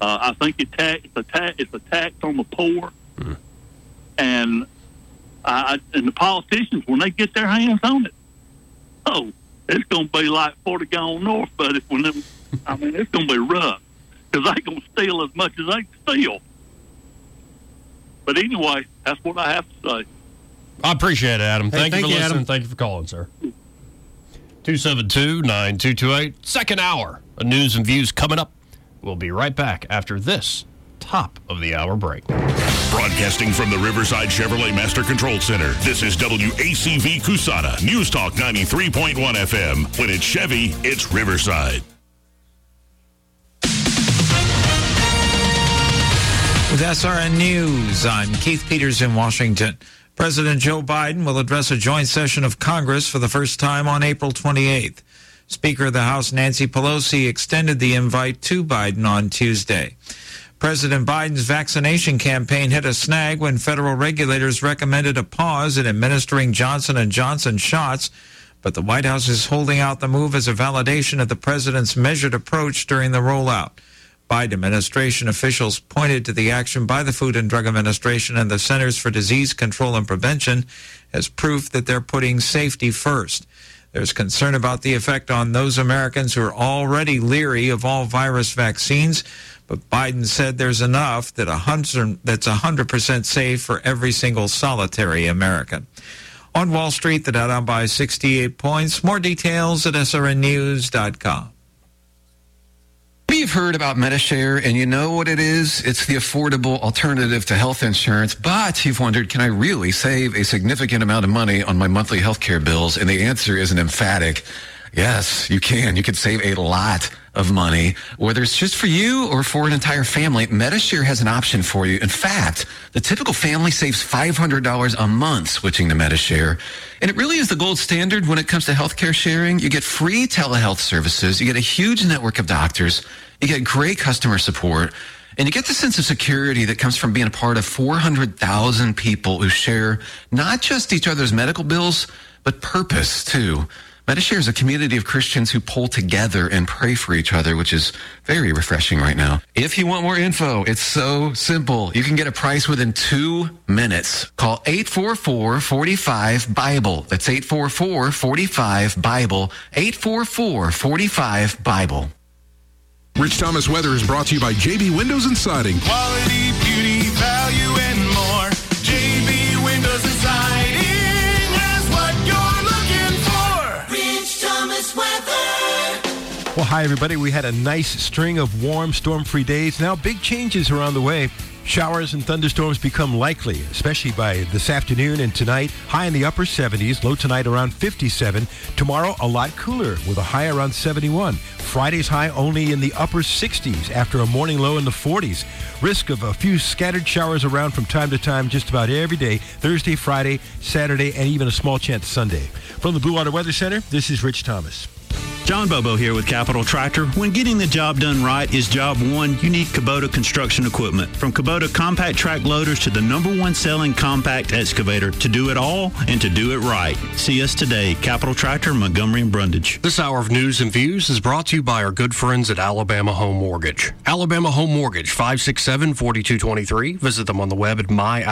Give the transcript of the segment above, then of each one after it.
I think it's a tax on the poor. And the politicians, when they get their hands on it, it's going to be like 40 gone north, but it's going to be rough because they're going to steal as much as they can steal. But anyway, that's what I have to say. I appreciate it, Adam. Thank you for listening. Adam. Thank you for calling, sir. 272-9228. Second hour of News and Views coming up. We'll be right back after this top of the hour break. Broadcasting from the Riverside Chevrolet Master Control Center, this is WACV Cusana, News Talk 93.1 FM. When it's Chevy, it's Riverside. With SRN News, I'm Keith Peters in Washington. President Joe Biden will address a joint session of Congress for the first time on April 28th. Speaker of the House Nancy Pelosi extended the invite to Biden on Tuesday. President Biden's vaccination campaign hit a snag when federal regulators recommended a pause in administering Johnson & Johnson shots, but the White House is holding out the move as a validation of the president's measured approach during the rollout. Biden administration officials pointed to the action by the Food and Drug Administration and the Centers for Disease Control and Prevention as proof that they're putting safety first. There's concern about the effect on those Americans who are already leery of all virus vaccines, but Biden said there's enough that's 100% safe for every single solitary American. On Wall Street, the Dow down by 68 points. More details at srnnews.com. Maybe you've heard about Medi-Share, and you know what it is. It's the affordable alternative to health insurance, but you've wondered, can I really save a significant amount of money on my monthly health care bills? And the answer is an emphatic yes, you can. You could save a lot of money, whether it's just for you or for an entire family. Medi-Share has an option for you. In fact, the typical family saves $500 a month switching to Medi-Share. And it really is the gold standard when it comes to healthcare sharing. You get free telehealth services. You get a huge network of doctors. You get great customer support. And you get the sense of security that comes from being a part of 400,000 people who share not just each other's medical bills, but purpose too. Medi-Share is a community of Christians who pull together and pray for each other, which is very refreshing right now. If you want more info, it's so simple. You can get a price within 2 minutes. Call 844-45-BIBLE. That's 844-45-BIBLE. 844-45-BIBLE. Rich Thomas Weather is brought to you by JB Windows and Siding. Quality, beauty, value, and more. JB Windows and Siding is what you're looking for. Rich Thomas Weather. Well, hi, everybody. We had a nice string of warm, storm-free days. Now, big changes are on the way. Showers and thunderstorms become likely, especially by this afternoon and tonight. High in the upper 70s, low tonight around 57. Tomorrow, a lot cooler with a high around 71. Friday's high only in the upper 60s after a morning low in the 40s. Risk of a few scattered showers around from time to time just about every day. Thursday, Friday, Saturday, and even a small chance Sunday. From the Blue Water Weather Center, this is Rich Thomas. John Bobo here with Capital Tractor. When getting the job done right is job one, you need Kubota construction equipment. From Kubota compact track loaders to the #1 selling compact excavator, to do it all and to do it right. See us today, Capital Tractor, Montgomery and Brundage. This hour of News and Views is brought to you by our good friends at Alabama Home Mortgage. Alabama Home Mortgage, 567-4223. Visit them on the web at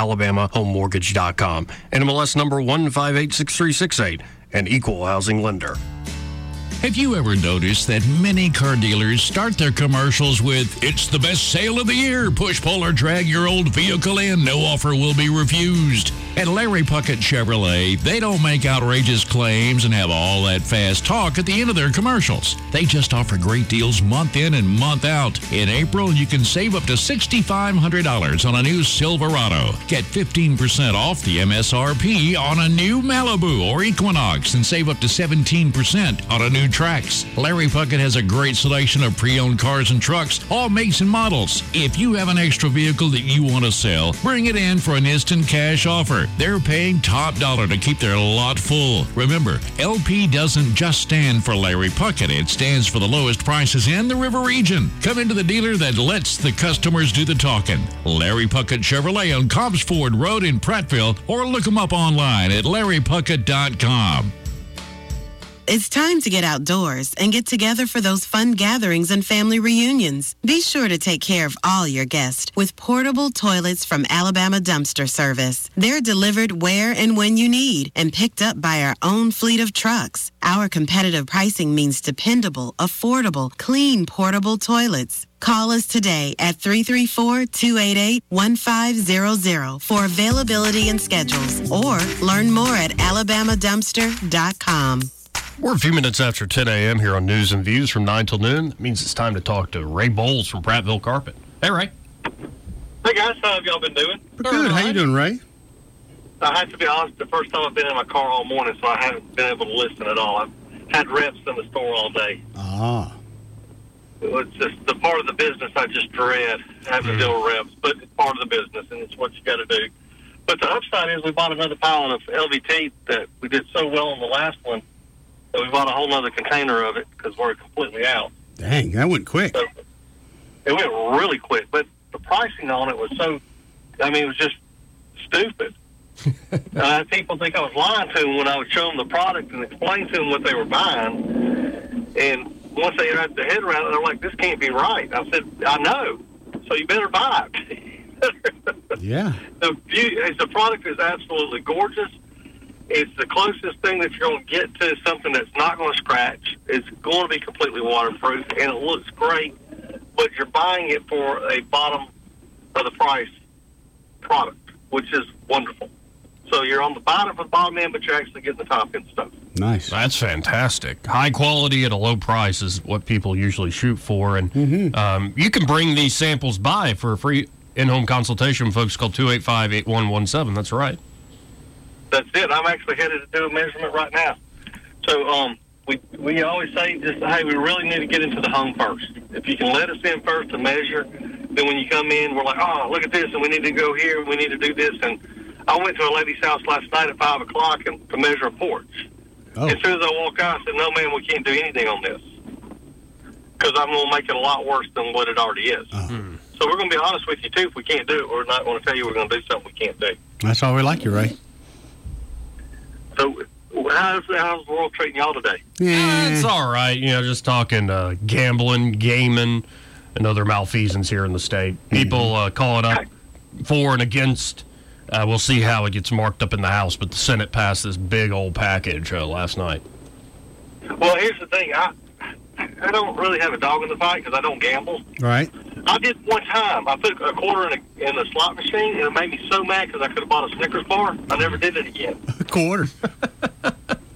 myalabamahomemortgage.com. NMLS number 1586368, an equal housing lender. Have you ever noticed that many car dealers start their commercials with, "It's the best sale of the year. Push, pull, or drag your old vehicle in. No offer will be refused." At Larry Puckett Chevrolet, they don't make outrageous claims and have all that fast talk at the end of their commercials. They just offer great deals month in and month out. In April, you can save up to $6,500 on a new Silverado. Get 15% off the MSRP on a new Malibu or Equinox and save up to 17% on a new Trax. Larry Puckett has a great selection of pre-owned cars and trucks, all makes and models. If you have an extra vehicle that you want to sell, bring it in for an instant cash offer. They're paying top dollar to keep their lot full. Remember, LP doesn't just stand for Larry Puckett. It stands for the lowest prices in the River region. Come into the dealer that lets the customers do the talking. Larry Puckett Chevrolet on Cobbs Ford Road in Prattville, or look them up online at larrypuckett.com. It's time to get outdoors and get together for those fun gatherings and family reunions. Be sure to take care of all your guests with portable toilets from Alabama Dumpster Service. They're delivered where and when you need and picked up by our own fleet of trucks. Our competitive pricing means dependable, affordable, clean, portable toilets. Call us today at 334-288-1500 for availability and schedules, or learn more at alabamadumpster.com. We're a few minutes after 10 a.m. here on News and Views from 9 till noon. That means it's time to talk to Ray Bowles from Prattville Carpet. Hey, Ray. Hey, guys. How have y'all been doing? Good. How you doing, Ray? I have to be honest, the first time I've been in my car all morning, so I haven't been able to listen at all. I've had reps in the store all day. Ah. It's just the part of the business I just dread, having to deal with reps, but it's part of the business, and it's what you got to do. But the upside is we bought another pallet of LVT that we did so well on the last one that we bought a whole other container of it because we're completely out. Dang, that went quick. So it went really quick, but the pricing on it was so, it was just stupid. People think I was lying to them when I would show them the product and explain to them what they were buying. And once they wrapped their head around it, they're like, this can't be right. I said, I know, so you better buy it. Yeah. The product is absolutely gorgeous. It's the closest thing that you're going to get to something that's not going to scratch. It's going to be completely waterproof, and it looks great, but you're buying it for a bottom of the price product, which is wonderful. So you're on the bottom of the bottom end, but you're actually getting the top end stuff. Nice. That's fantastic. High quality at a low price is what people usually shoot for. And you can bring these samples by for a free in-home consultation. Folks, call 285-8117. That's right. That's it. I'm actually headed to do a measurement right now. So we always say, hey, we really need to get into the home first. If you can let us in first to measure, then when you come in, we're like, oh, look at this, and we need to go here, and we need to do this. And I went to a lady's house last night at 5 o'clock to measure a porch. Oh. As soon as I walk out, I said, no, man, we can't do anything on this because I'm going to make it a lot worse than what it already is. So we're going to be honest with you, too. If we can't do it, we're not going to tell you we're going to do something we can't do. That's all we like you, Ray. So how's the world treating y'all today? It's all right. Just talking gambling, gaming, and other malfeasance here in the state. People calling up for and against. We'll see how it gets marked up in the House, but the Senate passed this big old package last night. Well, here's the thing. I don't really have a dog in the fight because I don't gamble. Right. I did one time. I put a quarter in a slot machine, and it made me so mad because I could have bought a Snickers bar. I never did it again. A quarter. I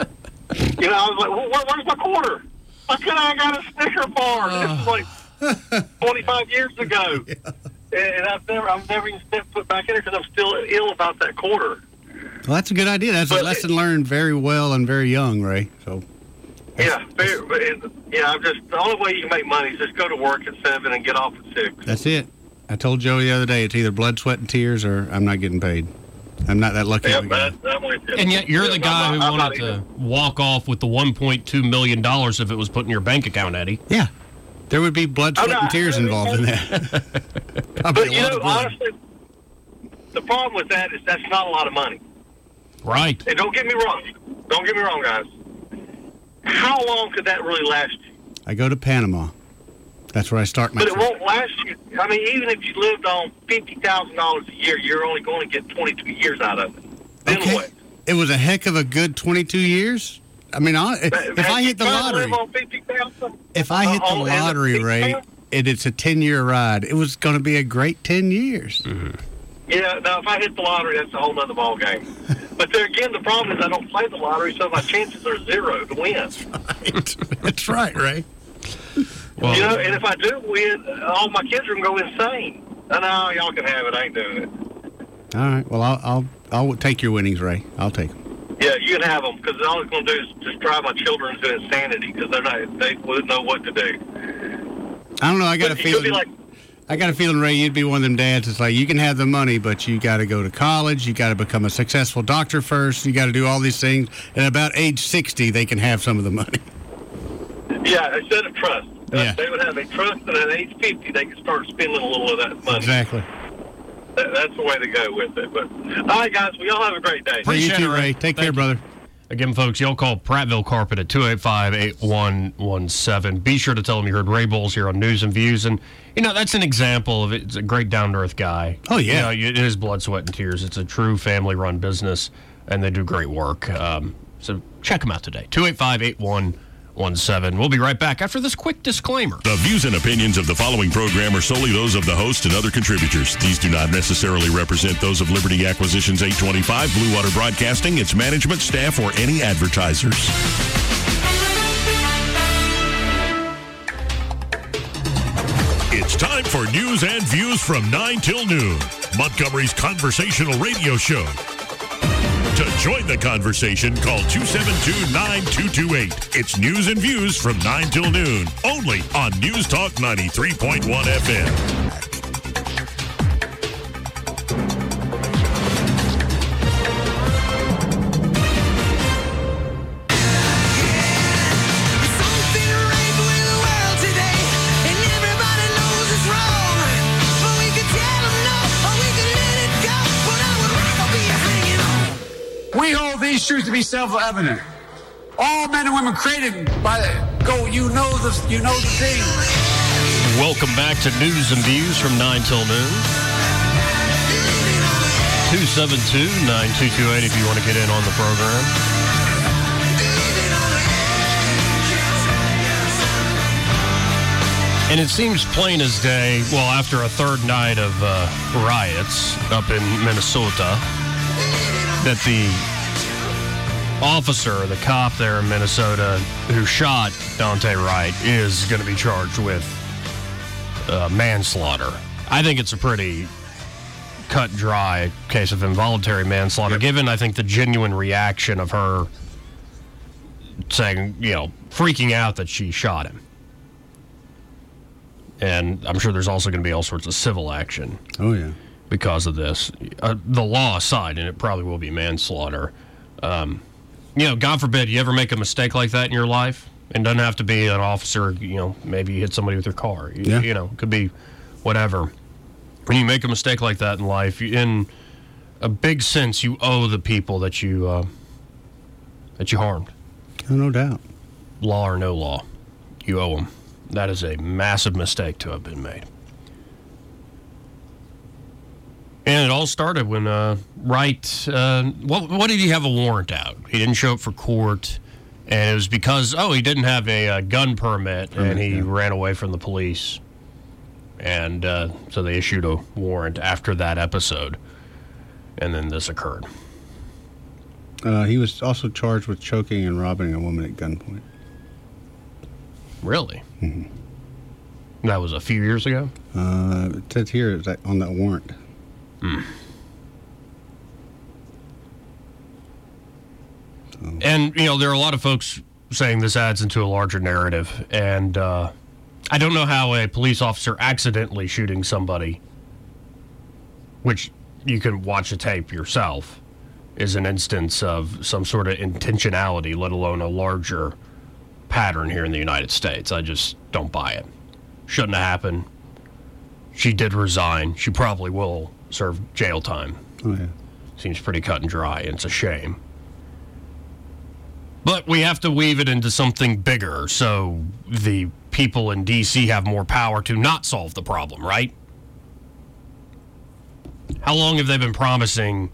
was like, well, where's my quarter? Why couldn't I got a Snickers bar? This was like 25 years ago. Yeah. And I've never even stepped foot back in there because I'm still ill about that quarter. Well, that's a good idea. That's a lesson learned very well and very young, Ray. So. I'm just the only way you can make money is just go to work at 7 and get off at 6. That's it. I told Joey the other day it's either blood, sweat, and tears, or I'm not getting paid. I'm not that lucky. And yet you're the guy who wanted to walk off with the $1.2 million if it was put in your bank account, Eddie. Yeah. There would be blood, sweat, and tears involved in that. But, honestly, the problem with that is that's not a lot of money. Right. And don't get me wrong. Don't get me wrong, guys. How long could that really last you? I go to Panama. That's where I start my trip. trip. It won't last you. Even if you lived on $50,000 a year, you're only going to get 22 years out of it. Then what? It was a heck of a good 22 years. If I hit the lottery, Ray, and it's a 10-year ride, it was going to be a great 10 years. Mm-hmm. Yeah, now if I hit the lottery, that's a whole other ball game. But there again, the problem is I don't play the lottery, so my chances are 0 to win. That's right, Ray. Well, and if I do win, all my kids are going to go insane. I know, y'all can have it. I ain't doing it. All right. Well, I'll take your winnings, Ray. I'll take them. Yeah, you can have them, because all it's going to do is just drive my children to insanity, because they wouldn't know what to do. I don't know. I got a feeling, Ray, you'd be one of them dads that's like, you can have the money, but you got to go to college. You got to become a successful doctor first. You got to do all these things. And about age 60, they can have some of the money. Yeah, instead of trust. They would have a trust, and at age 50, they can start spending a little of that money. Exactly. That's the way to go with it. But all right, guys, we all have a great day. You too, Ray. Take care, brother. Again, folks, y'all call Prattville Carpet at 285-8117. Be sure to tell them you heard Ray Bowles here on News and Views. And, that's an example of it. It's a great down-to-earth guy. Oh, yeah. It is blood, sweat, and tears. It's a true family-run business, and they do great work. So check them out today. 285-8117. We'll be right back after this quick disclaimer. The views and opinions of the following program are solely those of the host and other contributors. These do not necessarily represent those of Liberty Acquisitions 825, Blue Water Broadcasting, its management, staff, or any advertisers. It's time for News and Views from 9 till noon, Montgomery's conversational radio show. To join the conversation, call 272-9228. It's News and Views from 9 till noon, only on News Talk 93.1 FM. We hold these truths to be self-evident. All men and women created by you know the thing. Welcome back to News and Views from 9 till noon. 272-9228 if you want to get in on the program. And it seems plain as day, well, after a third night of riots up in Minnesota, that the officer, the cop there in Minnesota who shot Daunte Wright is going to be charged with manslaughter. I think it's a pretty cut dry case of involuntary manslaughter, given, I think, the genuine reaction of her saying, freaking out that she shot him. And I'm sure there's also going to be all sorts of civil action. Oh, yeah. Because of this. The law aside, and it probably will be manslaughter. God forbid you ever make a mistake like that in your life. It doesn't have to be an officer, maybe you hit somebody with your car. It could be whatever. When you make a mistake like that in life, in a big sense, you owe the people that you harmed. Oh, no doubt. Law or no law, you owe them. That is a massive mistake to have been made. And it all started when Wright, what did he have a warrant out? He didn't show up for court, and it was because, he didn't have a gun permit, and he ran away from the police. And so they issued a warrant after that episode, and then this occurred. He was also charged with choking and robbing a woman at gunpoint. Really? Mm-hmm. That was a few years ago? It says here on that warrant. And, there are a lot of folks saying this adds into a larger narrative. And I don't know how a police officer accidentally shooting somebody, which you can watch a tape yourself, is an instance of some sort of intentionality, let alone a larger pattern here in the United States. I just don't buy it. Shouldn't have happened. She did resign. She probably will serve jail time. Oh, yeah. Seems pretty cut and dry, and it's a shame. But we have to weave it into something bigger so the people in D.C. have more power to not solve the problem, right? How long have they been promising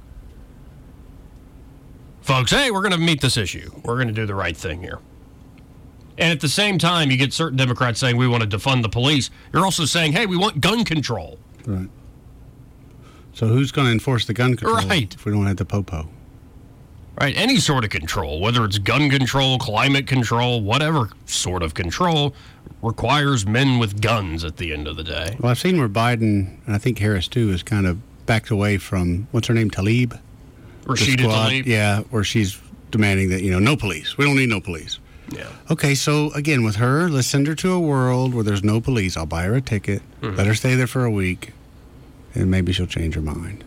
folks, hey, we're going to meet this issue. We're going to do the right thing here. And at the same time, you get certain Democrats saying we want to defund the police. You're also saying, hey, we want gun control. Right. So who's going to enforce the gun control if we don't have the popo? Right. Any sort of control, whether it's gun control, climate control, whatever sort of control, requires men with guns at the end of the day. Well, I've seen where Biden, and I think Harris too, has kind of backed away from, what's her name, Tlaib? Rashida Tlaib? Yeah, where she's demanding that, no police. We don't need no police. Yeah. Okay, so again, with her, let's send her to a world where there's no police. I'll buy her a ticket, let her stay there for a week, and maybe she'll change her mind.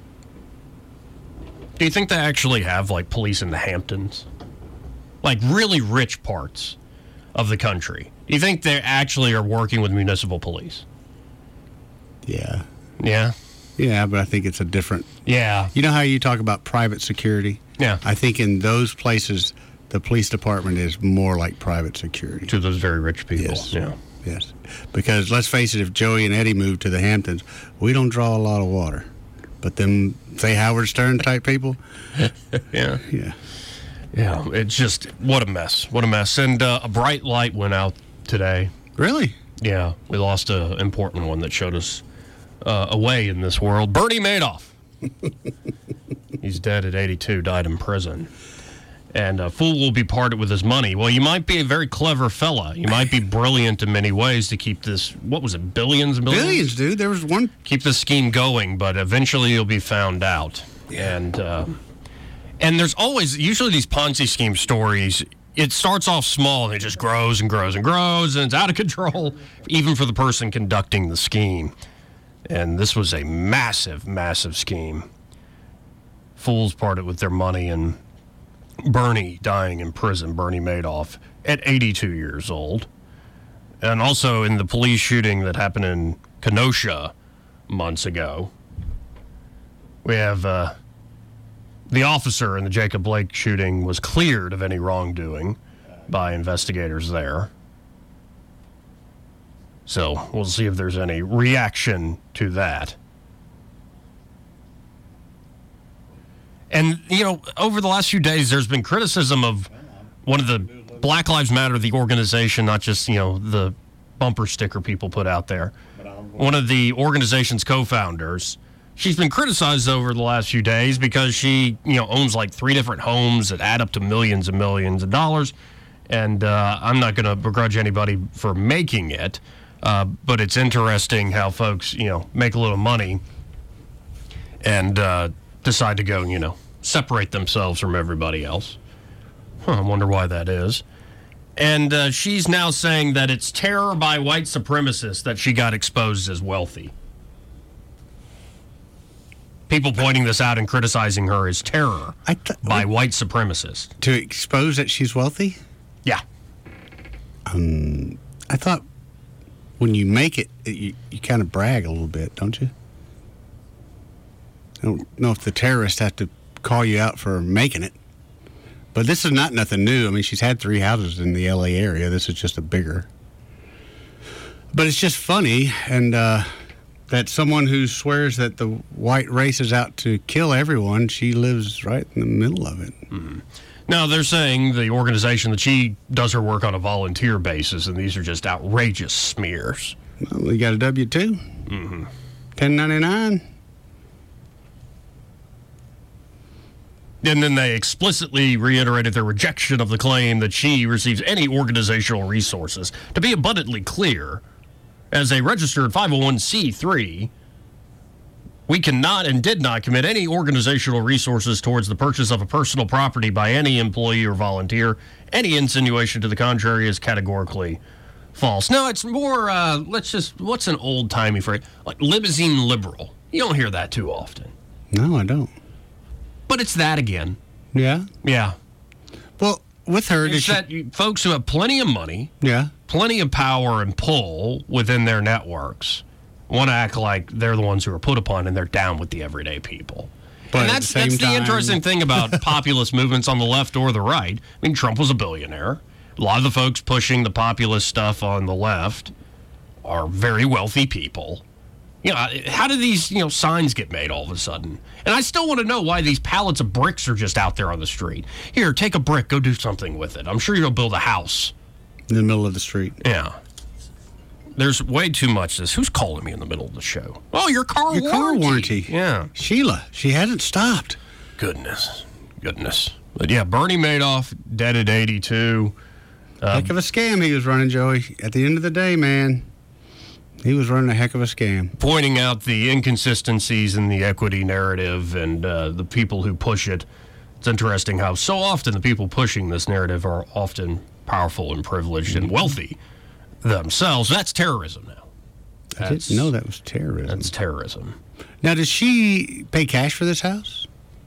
Do you think they actually have, police in the Hamptons? Really rich parts of the country. Do you think they actually are working with municipal police? Yeah. Yeah? Yeah, but I think it's a different... Yeah. You know how you talk about private security? Yeah. I think in those places, the police department is more like private security. To those very rich people. Yes. Yeah. Yes. Because let's face it, if Joey and Eddie moved to the Hamptons, we don't draw a lot of water. But them, say, Howard Stern type people. Yeah. Yeah. Yeah. It's just, what a mess. What a mess. And a bright light went out today. Really? Yeah. We lost an important one that showed us a way in this world. Bernie Madoff. He's dead at 82, died in prison. And a fool will be parted with his money. Well, you might be a very clever fella. You might be brilliant in many ways to keep this, what was it, billions and billions? Billions, dude. There was one. Keep the scheme going, but eventually you'll be found out. And there's always, usually these Ponzi scheme stories, it starts off small and it just grows and grows and grows, and it's out of control, even for the person conducting the scheme. And this was a massive, massive scheme. Fools parted with their money, and Bernie dying in prison, Bernie Madoff, at 82 years old. And also in the police shooting that happened in Kenosha months ago, we have the officer in the Jacob Blake shooting was cleared of any wrongdoing by investigators there. So we'll see if there's any reaction to that. And, you know, over the last few days, there's been criticism of one of the Black Lives Matter, the organization, not just, you know, the bumper sticker people put out there. One of the organization's co-founders, she's been criticized over the last few days because she, you know, owns like 3 different homes that add up to millions and millions of dollars. And I'm not going to begrudge anybody for making it, but it's interesting how folks, you know, make a little money and decide to go, you know, separate themselves from everybody else. I wonder why that is. And she's now saying that it's terror by white supremacists that she got exposed as wealthy. People pointing this out and criticizing her as terror by white supremacists. To expose that she's wealthy? Yeah. I thought when you make it, you kind of brag a little bit, don't you? I don't know if the terrorists have to call you out for making it. But this is not nothing new. I mean, she's had 3 houses in the L.A. area. This is just a bigger. But it's just funny, and that someone who swears that the white race is out to kill everyone, she lives right in the middle of it. Mm-hmm. Now, they're saying, the organization, that she does her work on a volunteer basis, and these are just outrageous smears. Well, you got a W-2? Mm-hmm. 1099? And then they explicitly reiterated their rejection of the claim that she receives any organizational resources. To be abundantly clear, as a registered 501c3, we cannot and did not commit any organizational resources towards the purchase of a personal property by any employee or volunteer. Any insinuation to the contrary is categorically false. Now, it's more, what's an old-timey phrase? Like limousine liberal. You don't hear that too often. No, I don't. But it's that again. Yeah? Yeah. Well, with her... It's that folks who have plenty of money, plenty of power and pull within their networks want to act like they're the ones who are put upon and they're down with the everyday people. But and that's the interesting thing about populist movements on the left or the right. I mean, Trump was a billionaire. A lot of the folks pushing the populist stuff on the left are very wealthy people. You know, how do these, signs get made all of a sudden? And I still want to know why these pallets of bricks are just out there on the street. Here, take a brick, go do something with it. I'm sure you'll build a house. In the middle of the street. Yeah. There's way too much of this. Who's calling me in the middle of the show? Oh, your car warranty. Yeah. Sheila, she hasn't stopped. Goodness. But yeah, Bernie Madoff, dead at 82. Heck of a scam he was running, Joey. At the end of the day, man, he was running a heck of a scam. Pointing out the inconsistencies in the equity narrative and the people who push it. It's interesting how so often the people pushing this narrative are often powerful and privileged and wealthy themselves. That's terrorism now. I didn't know that was terrorism. That's terrorism. Now, does she pay cash for this house?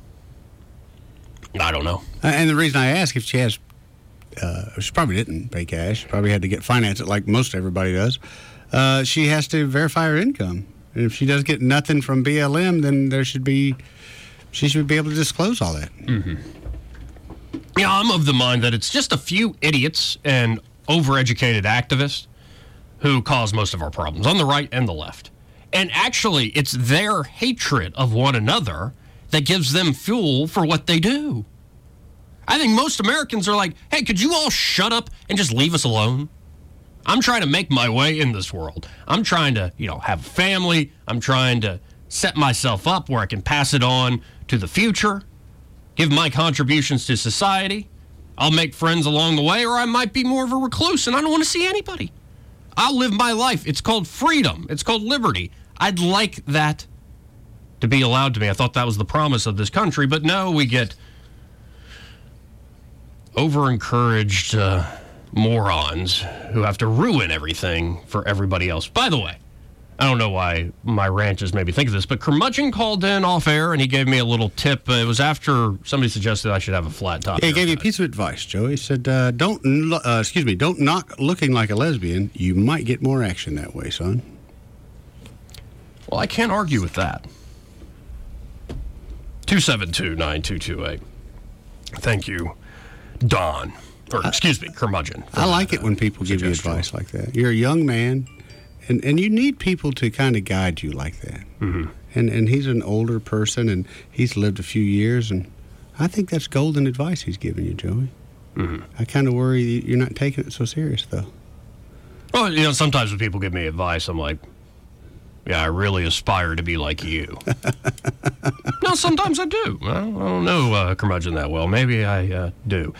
I don't know. And the reason I ask, if she has, she probably didn't pay cash. Probably had to finance it like most everybody does. She has to verify her income. And if she does get nothing from BLM, then she should be able to disclose all that. Mm-hmm. Yeah, I'm of the mind that it's just a few idiots and overeducated activists who cause most of our problems on the right and the left. And actually, it's their hatred of one another that gives them fuel for what they do. I think most Americans are like, hey, could you all shut up and just leave us alone? I'm trying to make my way in this world. I'm trying to, have a family. I'm trying to set myself up where I can pass it on to the future, give my contributions to society. I'll make friends along the way, or I might be more of a recluse and I don't want to see anybody. I'll live my life. It's called freedom. It's called liberty. I'd like that to be allowed to me. I thought that was the promise of this country, but no, we get over-encouraged morons who have to ruin everything for everybody else. By the way, I don't know why my ranches made me think of this, but Curmudgeon called in off air and he gave me a little tip. It was after somebody suggested I should have a flat top. Yeah, he gave you a piece of advice, Joe. He said, don't knock looking like a lesbian. You might get more action that way, son. Well, I can't argue with that. 272-9228. Thank you, Don. Or, excuse me, Curmudgeon. I like it when people give you advice like that. You're a young man, and you need people to kind of guide you like that. Mm-hmm. And he's an older person, and he's lived a few years, and I think that's golden advice he's giving you, Joey. Mm-hmm. I kind of worry you're not taking it so serious, though. Well, sometimes when people give me advice, I'm like, yeah, I really aspire to be like you. No, sometimes I do. I don't know Curmudgeon that well. Maybe I do.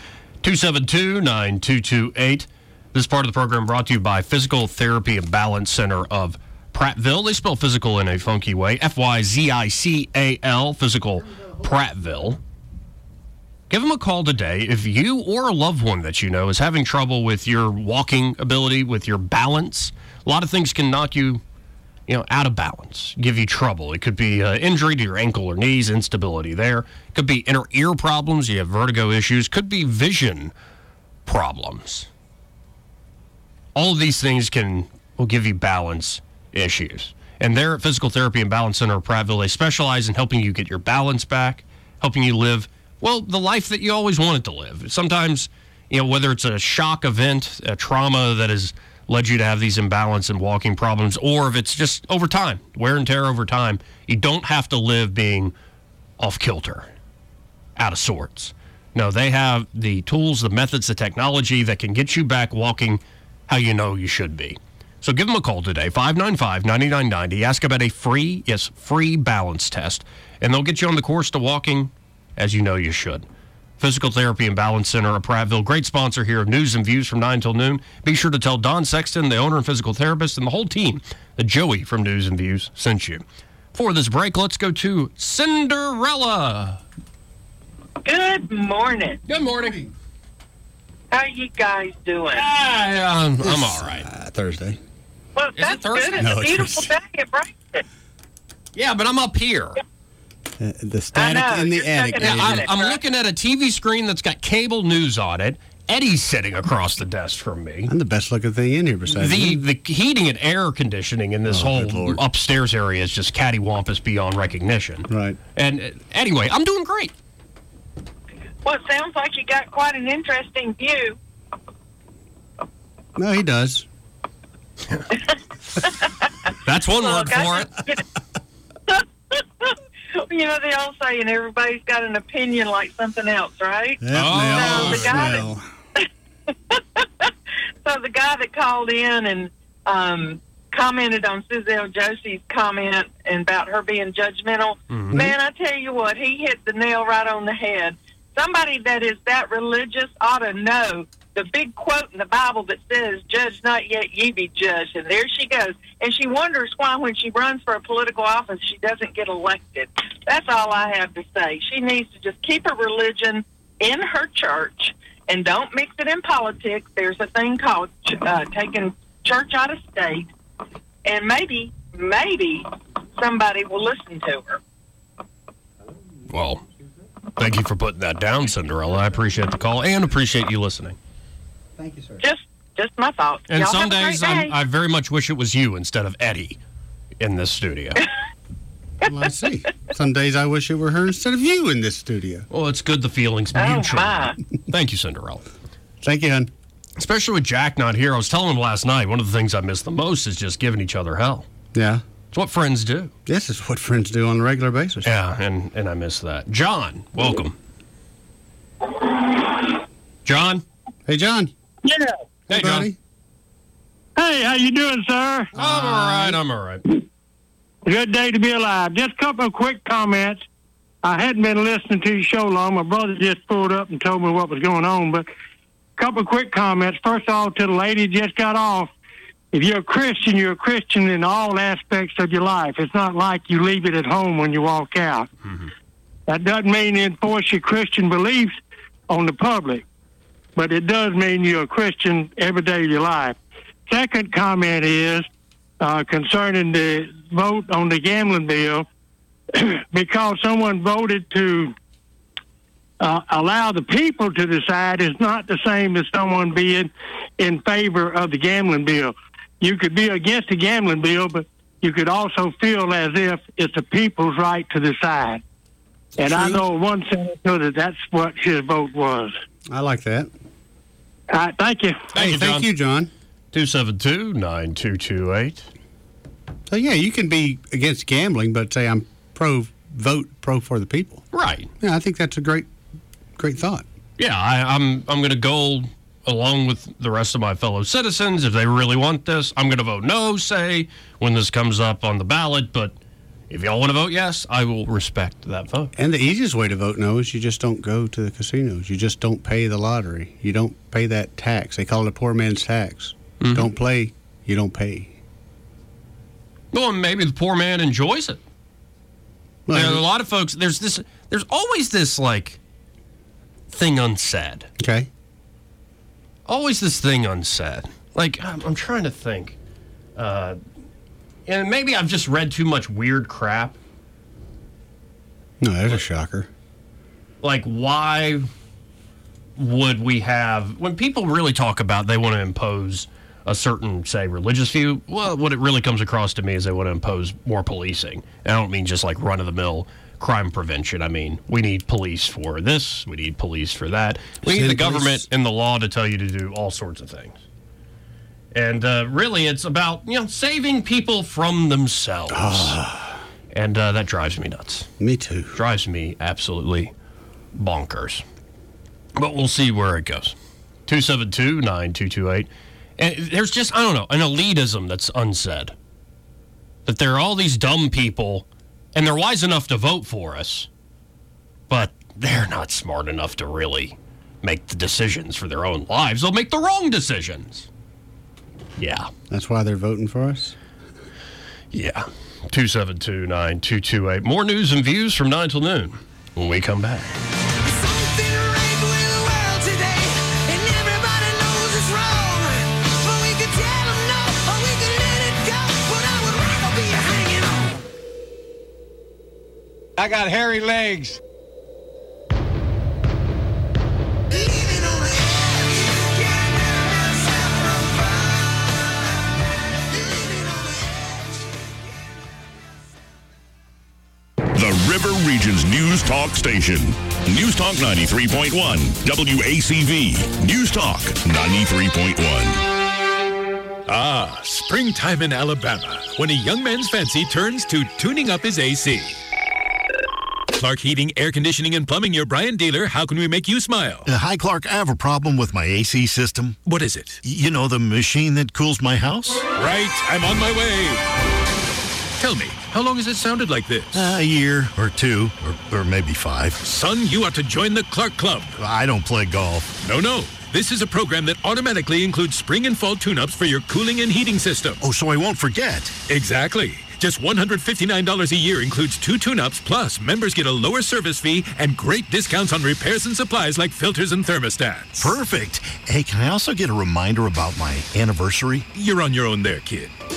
272-9228. This part of the program brought to you by Physical Therapy and Balance Center of Prattville. They spell physical in a funky way. F-Y-Z-I-C-A-L, Physical Prattville. Give them a call today if you or a loved one that you know is having trouble with your walking ability, with your balance. A lot of things can knock you out of balance, give you trouble. It could be injury to your ankle or knees, instability there. It could be inner ear problems. You have vertigo issues. Could be vision problems. All of these things will give you balance issues. And they're at Physical Therapy and Balance Center of Prattville. They specialize in helping you get your balance back, helping you live, the life that you always wanted to live. Sometimes, whether it's a shock event, a trauma that has led you to have these imbalance and walking problems, or if it's just over time, wear and tear over time, you don't have to live being off kilter, out of sorts. No, they have the tools, the methods, the technology that can get you back walking how you should be. So give them a call today, 595-9990. Ask about a free balance test, and they'll get you on the course to walking as you should. Physical Therapy and Balance Center of Prattville, great sponsor here of News and Views from 9 till noon. Be sure to tell Don Sexton, the owner and physical therapist, and the whole team that Joey from News and Views sent you. For this break, let's go to Cinderella. Good morning. Good morning. How you guys doing? I'm all right. Thursday. Well, that's good. It's a beautiful day at Braxton. Yeah, but I'm up here. The static in the attic. I'm looking at a TV screen that's got cable news on it. Eddie's sitting across the desk from me. I'm the best looking thing in here besides the heating and air conditioning in this whole upstairs area is just cattywampus beyond recognition. Right. And anyway, I'm doing great. Well, it sounds like you got quite an interesting view. No, he does. That's one word for it. They all say, and everybody's got an opinion like something else, right? So the guy that called in and commented on Suzelle Josie's comment and about her being judgmental, man, I tell you what, he hit the nail right on the head. Somebody that is that religious ought to know the big quote in the Bible that says, "Judge not, yet ye be judged." And there she goes. And she wonders why when she runs for a political office, she doesn't get elected. That's all I have to say. She needs to just keep her religion in her church and don't mix it in politics. There's a thing called taking church out of state. And maybe somebody will listen to her. Well, thank you for putting that down, Cinderella. I appreciate the call and appreciate you listening. Thank you, sir. Just my thoughts. And Y'all some have a days great day. I very much wish it was you instead of Eddie in this studio. Well, I see. Some days I wish it were her instead of you in this studio. Well, it's good the feeling's mutual. Thank you, Cinderella. Thank you, hon. Especially with Jack not here. I was telling him last night, one of the things I miss the most is just giving each other hell. Yeah. It's what friends do. Yes, it's what friends do on a regular basis. Yeah, and I miss that. John, welcome. John? Hey, John. Yeah. Hey, John. Hey, how you doing, sir? I'm all right. Good day to be alive. Just a couple of quick comments. I hadn't been listening to your show long. My brother just pulled up and told me what was going on, but a couple of quick comments. First of all, to the lady just got off, if you're a Christian in all aspects of your life. It's not like you leave it at home when you walk out. Mm-hmm. That doesn't mean you enforce your Christian beliefs on the public, but it does mean you're a Christian every day of your life. Second comment is concerning the vote on the gambling bill. Because someone voted to allow the people to decide is not the same as someone being in favor of the gambling bill. You could be against the gambling bill, but you could also feel as if it's the people's right to decide. And I know one senator that's what his vote was. I like that. All right, thank you. Thank you, John. 272-9228. So, yeah, you can be against gambling, but say I'm pro for the people. Right. Yeah, I think that's a great thought. Yeah, I'm going to go along with the rest of my fellow citizens. If they really want this, I'm going to vote no, say, when this comes up on the ballot. But if y'all want to vote yes, I will respect that vote. And the easiest way to vote no is you just don't go to the casinos. You just don't pay the lottery. You don't pay that tax. They call it a poor man's tax. Mm-hmm. Don't play, you don't pay. Well, maybe the poor man enjoys it. Well, there are a lot of folks, there's always this, like, thing unsaid. Okay. Always this thing unsaid. Like, I'm trying to think. And maybe I've just read too much weird crap. No, that's a shocker. Like, why would we have, when people really talk about they want to impose a certain, say, religious view, well, what it really comes across to me is they want to impose more policing. And I don't mean just like run-of-the-mill crime prevention. I mean, we need police for this, we need police for that. We need the government and the law to tell you to do all sorts of things. And really, it's about, saving people from themselves. And that drives me nuts. Me too. Drives me absolutely bonkers. But we'll see where it goes. 272-9228. And there's just, I don't know, an elitism that's unsaid. That there are all these dumb people, and they're wise enough to vote for us, but they're not smart enough to really make the decisions for their own lives. They'll make the wrong decisions. Yeah. That's why they're voting for us? Yeah. 272-9228. More news and views from 9 till noon when we come back. I got hairy legs. The River Region's News Talk station. News Talk 93.1. WACV. News Talk 93.1. Ah, springtime in Alabama, when a young man's fancy turns to tuning up his AC. Clark Heating, Air Conditioning, and Plumbing, your Bryant dealer. How can we make you smile? Hi, Clark. I have a problem with my AC system. What is it? You know, the machine that cools my house? Right, I'm on my way. Tell me, how long has it sounded like this? A year or two, or maybe 5. Son, you ought to join the Clark Club. I don't play golf. No. This is a program that automatically includes spring and fall tune-ups for your cooling and heating system. Oh, so I won't forget. Exactly. Just $159 a year includes 2 tune-ups, plus members get a lower service fee and great discounts on repairs and supplies like filters and thermostats. Perfect. Hey, can I also get a reminder about my anniversary? You're on your own there, kid.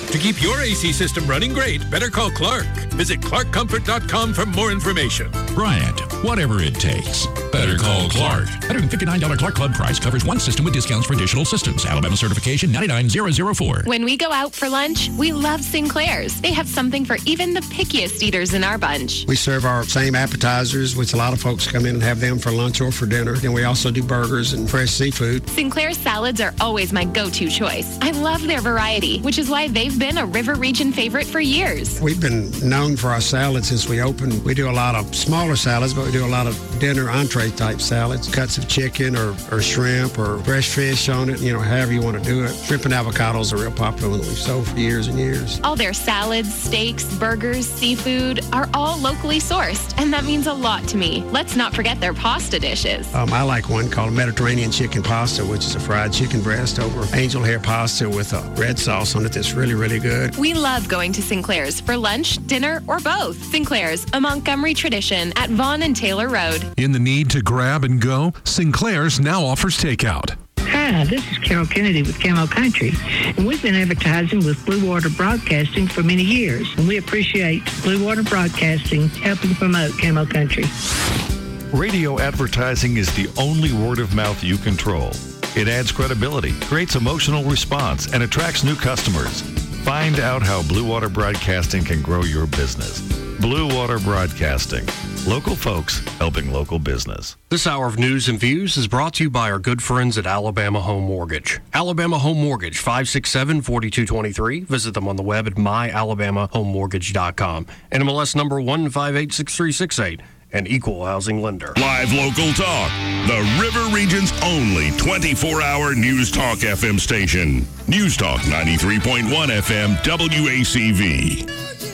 To keep your AC system running great, better call Clark. Visit clarkcomfort.com for more information. Bryant, whatever it takes. Better call Clark. $159 Clark Club price covers one system with discounts for additional systems. Alabama certification 99004. When we go out for lunch, we love Sinclair's. They have something for even the pickiest eaters in our bunch. We serve our same appetizers, which a lot of folks come in and have them for lunch or for dinner. And we also do burgers and fresh seafood. Sinclair's salads are always my go-to choice. I love their variety, which is why they've been a River Region favorite for years. We've been known for our salads since we opened. We do a lot of smaller salads, but we do a lot of dinner entree type salads, cuts of chicken or shrimp or fresh fish on it, however you want to do it. Shrimp and avocados are real popular that we've sold for years and years. All their salads, steaks, burgers, seafood are all locally sourced, and that means a lot to me. Let's not forget their pasta dishes. I like one called Mediterranean chicken pasta, which is a fried chicken breast over angel hair pasta with a red sauce on it that's really, really good. We love going to Sinclair's for lunch, dinner, or both. Sinclair's, a Montgomery tradition at Vaughn and Taylor Road. In the need to grab and go, Sinclair's now offers takeout. Hi, this is Carol Kennedy with Camo Country, and we've been advertising with Blue Water Broadcasting for many years, and we appreciate Blue Water Broadcasting helping promote Camo Country. Radio advertising is the only word of mouth you control. It adds credibility, creates emotional response, and attracts new customers. Find out how Blue Water Broadcasting can grow your business. Blue Water Broadcasting. Local folks helping local business. This hour of news and views is brought to you by our good friends at Alabama Home Mortgage. Alabama Home Mortgage, 567-4223. Visit them on the web at myalabamahomemortgage.com. NMLS number 1586368. An equal housing lender. Live local talk. The River Region's only 24-hour News Talk FM station. News Talk 93.1 FM WACV.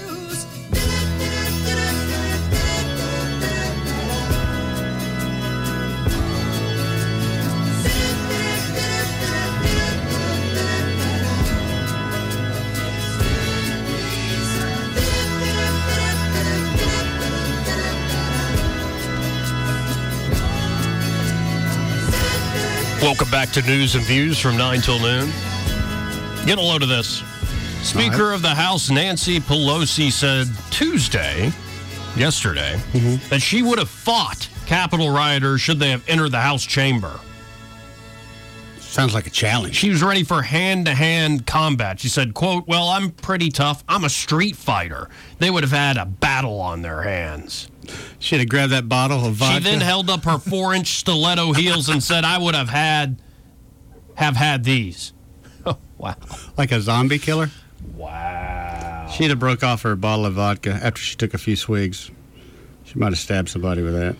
Welcome back to News and Views from 9 till noon. Get a load of this. Speaker of the House Nancy Pelosi said yesterday, that she would have fought Capitol rioters should they have entered the House chamber. Sounds like a challenge. She was ready for hand-to-hand combat. She said, quote, "Well, I'm pretty tough. I'm a street fighter. They would have had a battle on their hands." Should have grabbed that bottle of vodka. She then held up her 4-inch stiletto heels and said, "I would have had these." Oh, wow. Like a zombie killer? Wow. She'd have broke off her bottle of vodka after she took a few swigs. She might have stabbed somebody with that.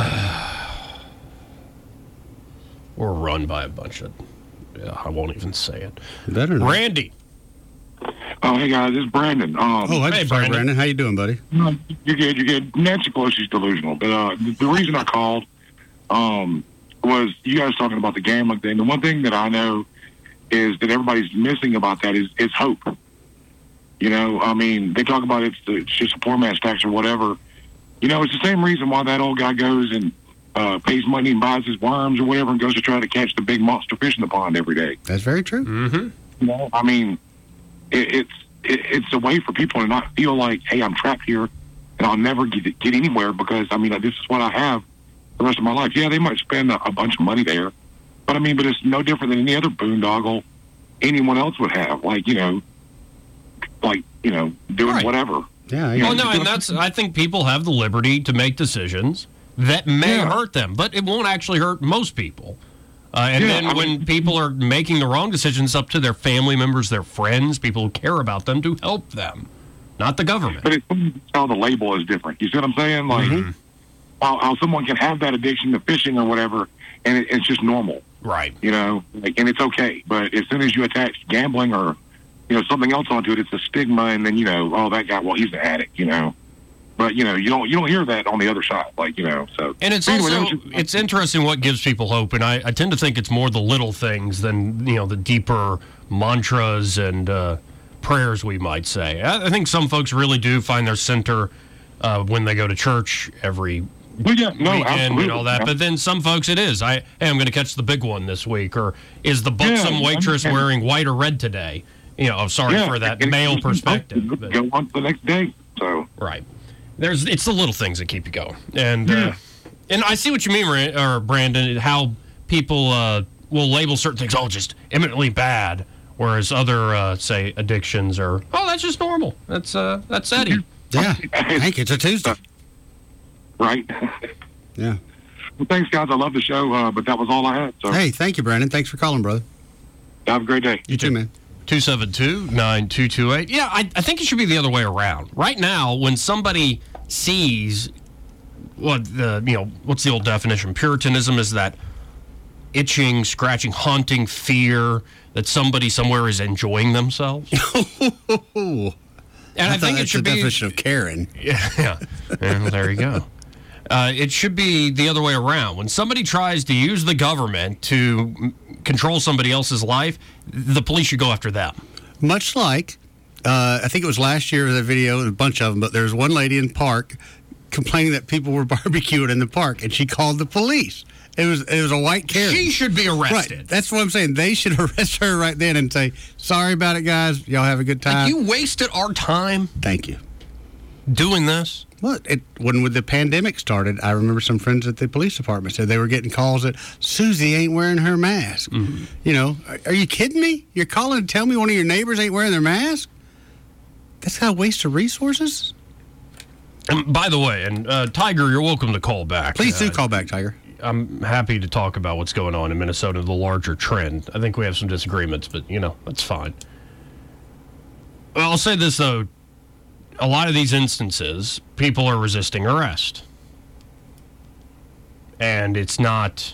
Or run by a bunch of... I won't even say it. Better not. Randy. Oh, hey, guys. This is Brandon. Hey, Brandon. How you doing, buddy? You're good. Nancy Pelosi's delusional. But the reason I called was you guys talking about the gambling thing. The one thing that I know is that everybody's missing about that is hope. They talk about it's just a poor man's tax or whatever. It's the same reason why that old guy goes and pays money and buys his worms or whatever and goes to try to catch the big monster fish in the pond every day. That's very true. Mm-hmm. It's a way for people to not feel like, hey, I'm trapped here and I'll never get anywhere because, this is what I have the rest of my life. Yeah, they might spend a bunch of money there, but it's no different than any other boondoggle anyone else would have, doing whatever. Yeah. And I think people have the liberty to make decisions that may hurt them, but it won't actually hurt most people. When people are making the wrong decisions, up to their family members, their friends, people who care about them to help them, not the government. But it's how the label is different. You see what I'm saying? Like how someone can have that addiction to fishing or whatever, and it's just normal. Right. And it's okay. But as soon as you attach gambling or, something else onto it, it's a stigma, and then, that guy, well, he's an addict, But, you don't hear that on the other side, so. And it's it's interesting what gives people hope, and I tend to think it's more the little things than, the deeper mantras and prayers, we might say. I think some folks really do find their center when they go to church every weekend and all that. But then some folks it is, I'm going to catch the big one this week, or is the buxom waitress wearing white or red today? for that male perspective. But, go on to the next day. So right. It's the little things that keep you going. And and I see what you mean, Brandon, how people will label certain things, just eminently bad, whereas other, say, addictions are, that's just normal. That's Eddie. Yeah. Hank, it's a Tuesday. Right. Yeah. Well, thanks, guys. I love the show, but that was all I had. So. Hey, thank you, Brandon. Thanks for calling, brother. Have a great day. You too, man. 272-9228. Yeah, I think it should be the other way around. Right now, when somebody sees what's the old definition? Puritanism is that itching, scratching, haunting fear that somebody somewhere is enjoying themselves. And I think it should be the definition of Karen. Yeah. Well, there you go. It should be the other way around. When somebody tries to use the government to control somebody else's life, the police should go after them. Much like, I think it was last year, the video, a bunch of them, but there was one lady in the park complaining that people were barbecuing in the park, and she called the police. It was a white Karen. She should be arrested. Right. That's what I'm saying. They should arrest her right then and say, sorry about it, guys. Y'all have a good time. You wasted our time. Thank you. Doing this. Well, when the pandemic started, I remember some friends at the police department said they were getting calls that Susie ain't wearing her mask. Mm-hmm. Are you kidding me? You're calling to tell me one of your neighbors ain't wearing their mask? That's not a waste of resources. And by the way, Tiger, you're welcome to call back. Please do call back, Tiger. I'm happy to talk about what's going on in Minnesota, the larger trend. I think we have some disagreements, but, that's fine. Well, I'll say this, though. A lot of these instances, people are resisting arrest. And it's not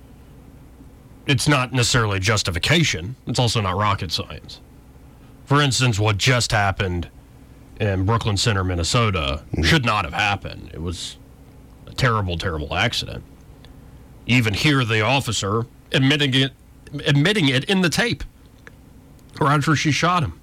necessarily justification. It's also not rocket science. For instance, what just happened in Brooklyn Center, Minnesota, should not have happened. It was a terrible, terrible accident. You even hear the officer admitting it in the tape right after she shot him.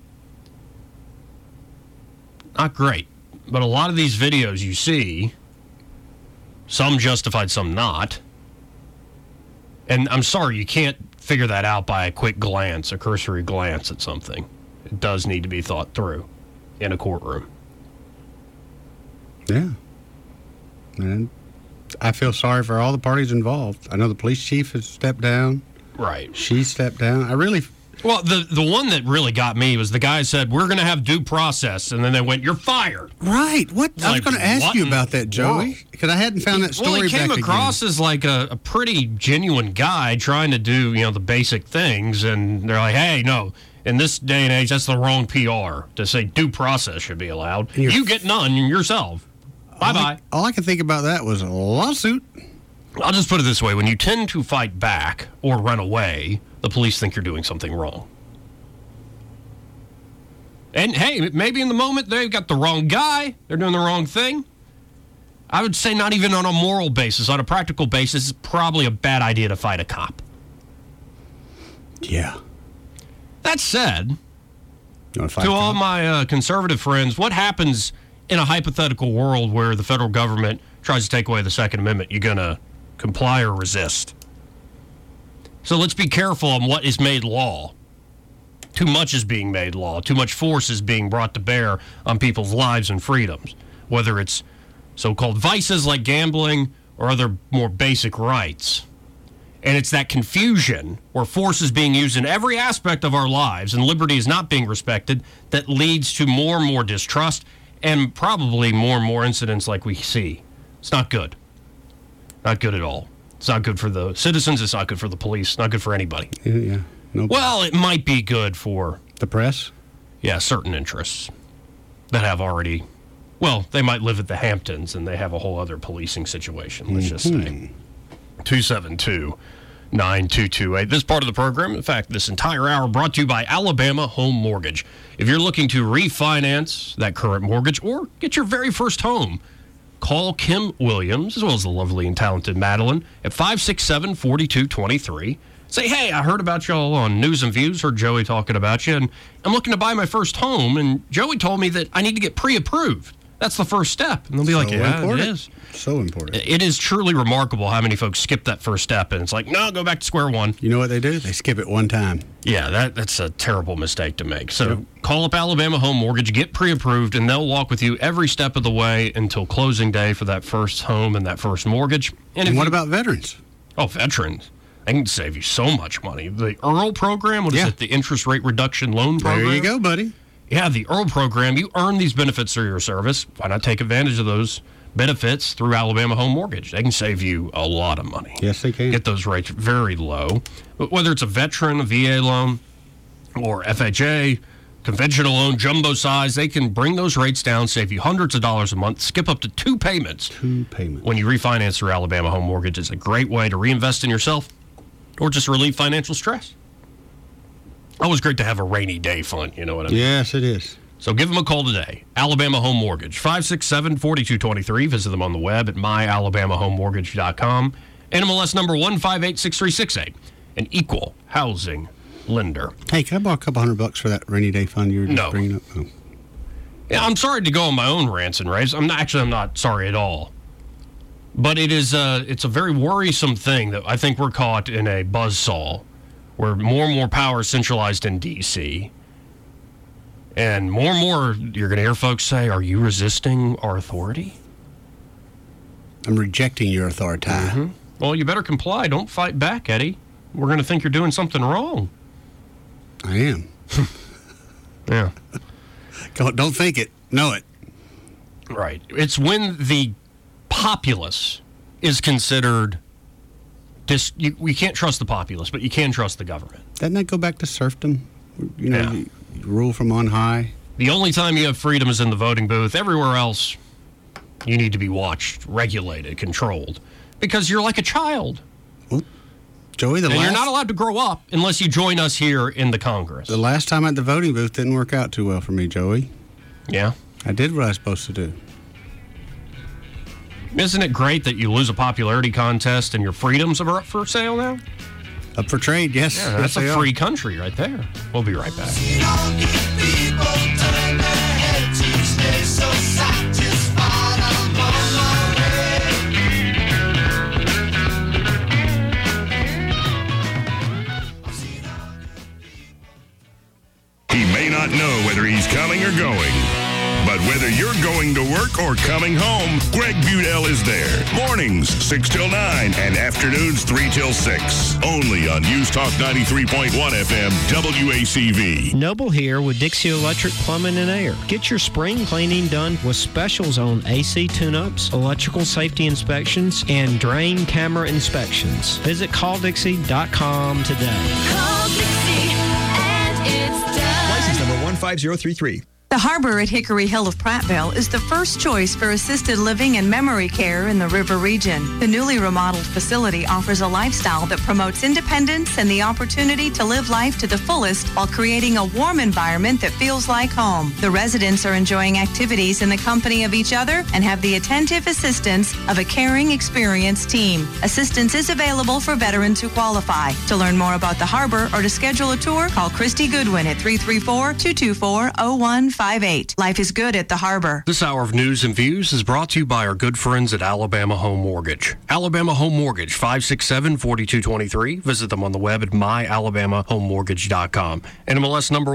Not great. But a lot of these videos you see, some justified, some not. And I'm sorry, you can't figure that out by a quick glance, a cursory glance at something. It does need to be thought through in a courtroom. Yeah. And I feel sorry for all the parties involved. I know the police chief has stepped down. Right. She stepped down. Well, the one that really got me was the guy said, we're going to have due process, and then they went, you're fired. Right. What? I was going to ask you about that, Joey, because I hadn't found that story back again. Well, he came across as like a pretty genuine guy trying to do, the basic things, and they're like, hey, no, in this day and age, that's the wrong PR to say due process should be allowed. You get none yourself. Bye-bye. All I can think about that was a lawsuit. I'll just put it this way. When you tend to fight back or run away, the police think you're doing something wrong. And, hey, maybe in the moment they've got the wrong guy. They're doing the wrong thing. I would say not even on a moral basis. On a practical basis, it's probably a bad idea to fight a cop. Yeah. That said, to all my conservative friends, what happens in a hypothetical world where the federal government tries to take away the Second Amendment? You going to comply or resist? So let's be careful on what is made law. Too much is being made law. Too much force is being brought to bear on people's lives and freedoms, whether it's so-called vices like gambling or other more basic rights. And it's that confusion where force is being used in every aspect of our lives and liberty is not being respected that leads to more and more distrust and probably more and more incidents like we see. It's not good. Not good at all. It's not good for the citizens. It's not good for the police. It's not good for anybody. Yeah. No. Well, it might be good for the press. Yeah, certain interests that have already, well, they might live at the Hamptons and they have a whole other policing situation, let's just say. 272-9228. This part of the program, in fact, this entire hour brought to you by Alabama Home Mortgage. If you're looking to refinance that current mortgage or get your very first home, call Kim Williams, as well as the lovely and talented Madeline, at 567-4223. Say, hey, I heard about y'all on News and Views, heard Joey talking about you, and I'm looking to buy my first home, and Joey told me that I need to get pre-approved. That's the first step. And they'll be like, yeah, important. it is. So important. It is truly remarkable how many folks skip that first step, and it's like, no, go back to square one. You know what they do? They skip it one time. Yeah, that's a terrible mistake to make. So call up Alabama Home Mortgage, get pre-approved, and they'll walk with you every step of the way until closing day for that first home and that first mortgage. And what about veterans? Oh, veterans. They can save you so much money. The EARL program, what is it? The interest rate reduction loan program? There you go, buddy. Yeah, the EARL program, you earn these benefits through your service. Why not take advantage of those benefits through Alabama Home Mortgage? They can save you a lot of money. Yes, they can. Get those rates very low. But whether it's a veteran, a VA loan, or FHA, conventional loan, jumbo size, they can bring those rates down, save you hundreds of dollars a month, skip up to 2 payments. 2 payments. When you refinance through Alabama Home Mortgage, it's a great way to reinvest in yourself or just relieve financial stress. Always great to have a rainy day fund, you know what I mean? Yes, it is. So give them a call today. Alabama Home Mortgage, 567-4223. Visit them on the web at myalabamahomemortgage.com. NMLS number 1586368. An equal housing lender. Hey, can I borrow a couple $100 for that rainy day fund you were just bringing up? Oh. Yeah, I'm sorry to go on my own rants and raves. I'm not sorry at all. But it's a very worrisome thing that I think we're caught in a buzzsaw where more and more power is centralized in D.C., and more, you're going to hear folks say, are you resisting our authority? I'm rejecting your authority. Mm-hmm. Well, you better comply. Don't fight back, Eddie. We're going to think you're doing something wrong. I am. Yeah. Don't think it. Know it. Right. It's when the populace is considered... we can't trust the populace, but you can trust the government. Doesn't that go back to serfdom? You know, you rule from on high. The only time you have freedom is in the voting booth. Everywhere else, you need to be watched, regulated, controlled, because you're like a child. Well, Joey, you're not allowed to grow up unless you join us here in the Congress. The last time at the voting booth didn't work out too well for me, Joey. Yeah? I did what I was supposed to do. Isn't it great that you lose a popularity contest and your freedoms are up for sale now? Up for trade, yes. Yeah, that's a free country right there. We'll be right back. He may not know whether he's coming or going. But whether you're going to work or coming home, Greg Budell is there. Mornings, 6 till 9, and afternoons, 3 till 6. Only on News Talk 93.1 FM, WACV. Noble here with Dixie Electric Plumbing and Air. Get your spring cleaning done with specials on AC tune-ups, electrical safety inspections, and drain camera inspections. Visit calldixie.com today. Call Dixie and it's done. License number 15033. The Harbor at Hickory Hill of Prattville is the first choice for assisted living and memory care in the River region. The newly remodeled facility offers a lifestyle that promotes independence and the opportunity to live life to the fullest while creating a warm environment that feels like home. The residents are enjoying activities in the company of each other and have the attentive assistance of a caring, experienced team. Assistance is available for veterans who qualify. To learn more about the Harbor or to schedule a tour, call Christy Goodwin at 334-224-0158. Life is good at the Harbor. This hour of news and views is brought to you by our good friends at Alabama Home Mortgage. Alabama Home Mortgage, 567-4223. Visit them on the web at myalabamahomemortgage.com. NMLS number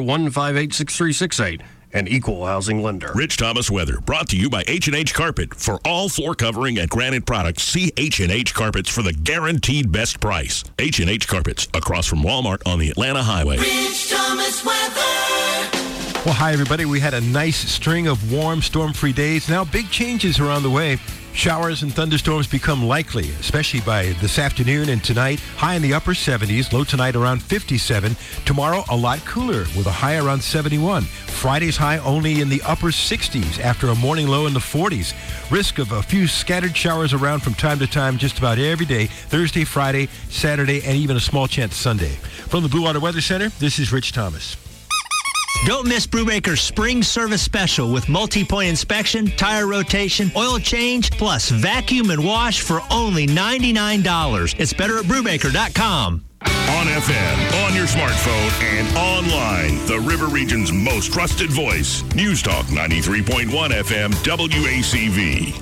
1586368. An equal housing lender. Rich Thomas weather brought to you by H&H Carpet. For all floor covering and granite products, see H&H Carpets for the guaranteed best price. H&H Carpets, across from Walmart on the Atlanta Highway. Rich Thomas weather. Well, hi, everybody. We had a nice string of warm, storm-free days. Now, big changes are on the way. Showers and thunderstorms become likely, especially by this afternoon and tonight. High in the upper 70s, low tonight around 57. Tomorrow, a lot cooler with a high around 71. Friday's high only in the upper 60s after a morning low in the 40s. Risk of a few scattered showers around from time to time just about every day, Thursday, Friday, Saturday, and even a small chance Sunday. From the Blue Water Weather Center, this is Rich Thomas. Don't miss Brubaker's Spring Service Special with multi-point inspection, tire rotation, oil change, plus vacuum and wash for only $99. It's better at Brubaker.com. on FM, on your smartphone, and online. The River Region's most trusted voice. News Talk 93.1 FM WACV.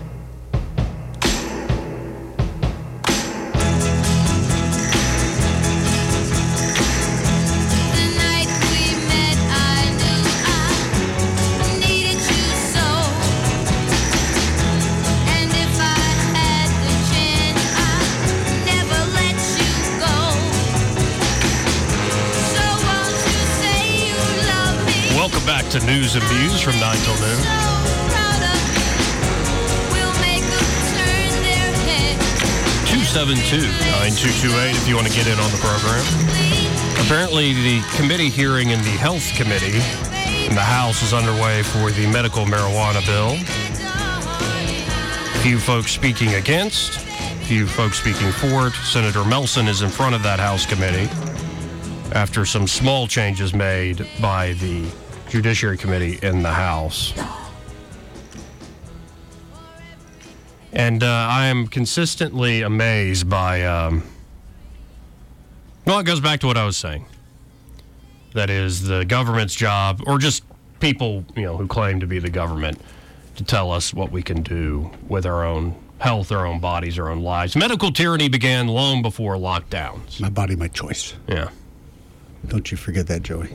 To news and views from 9 till noon. 272-9228 if you want to get in on the program. Apparently, the committee hearing in the Health Committee in the House is underway for the medical marijuana bill. A few folks speaking against, a few folks speaking for it. Senator Melson is in front of that House committee after some small changes made by the Judiciary Committee in the House. And I am consistently amazed by, well, it goes back to what I was saying. That is the government's job, or just people, who claim to be the government, to tell us what we can do with our own health, our own bodies, our own lives. Medical tyranny began long before lockdowns. My body, my choice. Yeah. Don't you forget that, Joey.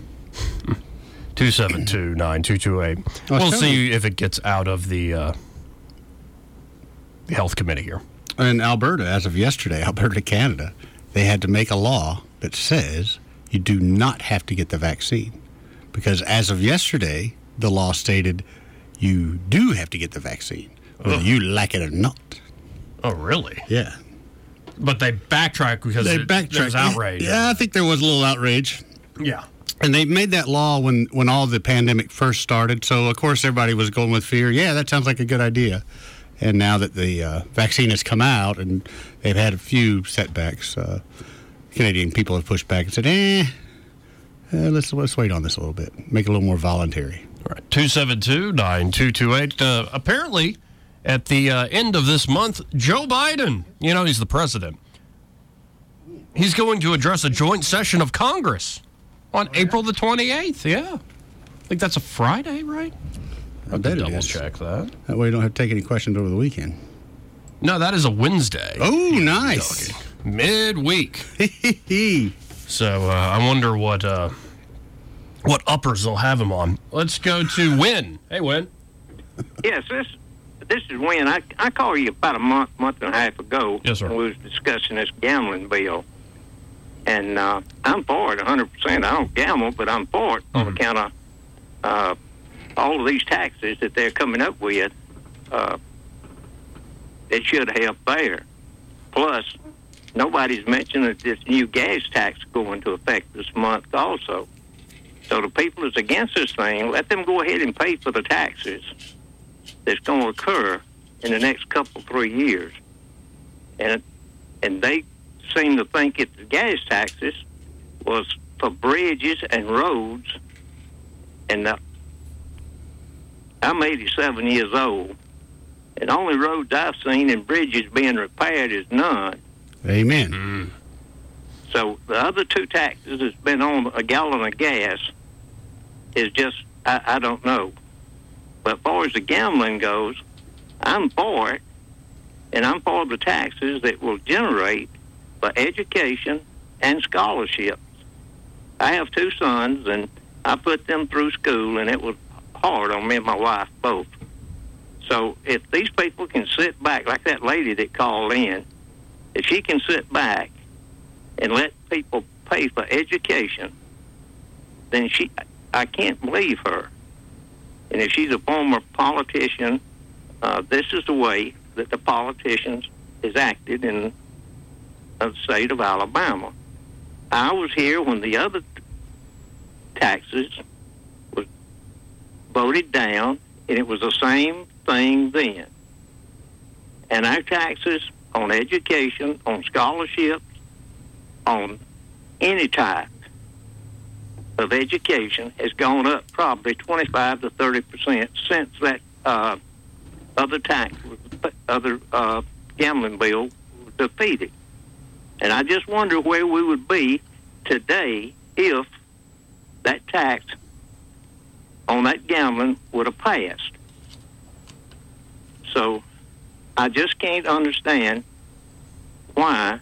272-9228. We'll see if it gets out of the Health Committee here. In Alberta, as of yesterday, Alberta, Canada, they had to make a law that says you do not have to get the vaccine. Because as of yesterday, the law stated you do have to get the vaccine, whether you like it or not. Oh, really? Yeah. But they backtracked because there was outrage. Yeah, I think there was a little outrage. Yeah. And they made that law when all the pandemic first started. So, of course, everybody was going with fear. Yeah, that sounds like a good idea. And now that the vaccine has come out and they've had a few setbacks, Canadian people have pushed back and said, let's wait on this a little bit. Make it a little more voluntary. All right, 272-9228. Apparently, at the end of this month, Joe Biden, he's the president, he's going to address a joint session of Congress on April the 28th. Yeah. I think that's a Friday, right? I bet double check that. That way you don't have to take any questions over the weekend. No, that is a Wednesday. Oh, nice. Midweek. So I wonder what uppers they'll have him on. Let's go to Win. Hey, Win. Yes, this is Win. I called you about a month and a half ago. Yes, sir. When we was discussing this gambling bill. And I'm for it 100%. I don't gamble, but I'm for it on account of all of these taxes that they're coming up with. It should help there. Plus, nobody's mentioned that this new gas tax is going to affect this month also. So the people that's against this thing, let them go ahead and pay for the taxes that's going to occur in the next 3 years. And they seem to think that the gas taxes was for bridges and roads. And I'm 87 years old, and the only roads I've seen and bridges being repaired is none. Amen. So the other two taxes that's been on a gallon of gas is just, I don't know. But as far as the gambling goes, I'm for it, and I'm for the taxes that will generate for education and scholarships. I have two sons, and I put them through school, and it was hard on me and my wife both. So if these people can sit back, like that lady that called in, if she can sit back and let people pay for education, then I can't believe her. And if she's a former politician, this is the way that the politicians has acted in the state of Alabama. I was here when the other taxes was voted down, and it was the same thing then. And our taxes on education, on scholarships, on any type of education has gone up probably 25 to 30% since that other gambling bill was defeated. And I just wonder where we would be today if that tax on that gambling would have passed. So I just can't understand why